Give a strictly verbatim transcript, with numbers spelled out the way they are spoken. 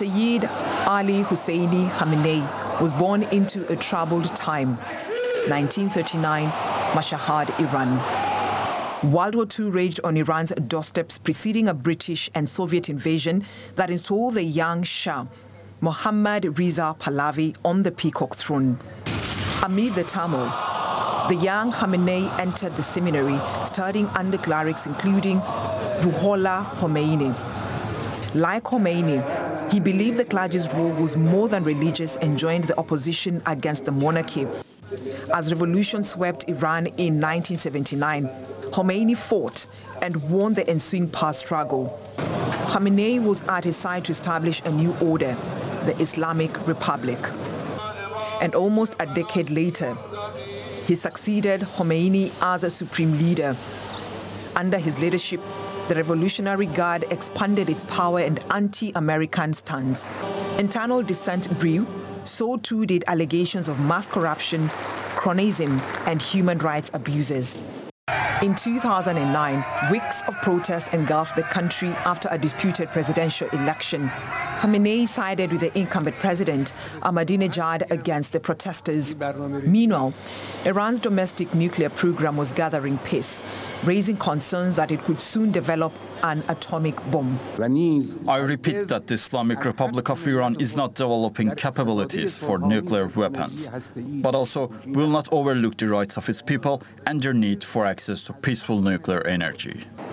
Sayyid Ali Husseini Khamenei was born into a troubled time. nineteen thirty-nine, Mashhad, Iran. World War Two raged on Iran's doorsteps, preceding a British and Soviet invasion that installed the young Shah, Mohammad Reza Pahlavi, on the peacock throne. Amid the turmoil, the young Khamenei entered the seminary, studying under clerics including Ruhollah Khomeini. Like Khomeini, he believed the clergy's role was more than religious and joined the opposition against the monarchy. As revolution swept Iran in nineteen seventy-nine, Khomeini fought and won the ensuing power struggle. Khamenei was at his side to establish a new order, the Islamic Republic. And almost a decade later, he succeeded Khomeini as a supreme leader. Under his leadership, the Revolutionary Guard expanded its power and anti-American stance. Internal dissent grew, so too did allegations of mass corruption, cronyism, and human rights abuses. In two thousand nine, weeks of protest engulfed the country after a disputed presidential election. Khamenei sided with the incumbent president, Ahmadinejad, against the protesters. Meanwhile, Iran's domestic nuclear program was gathering pace, raising concerns that it could soon develop an atomic bomb. I repeat that the Islamic Republic of Iran is not developing capabilities for nuclear weapons, but also will not overlook the rights of its people and their need for access to peaceful nuclear energy.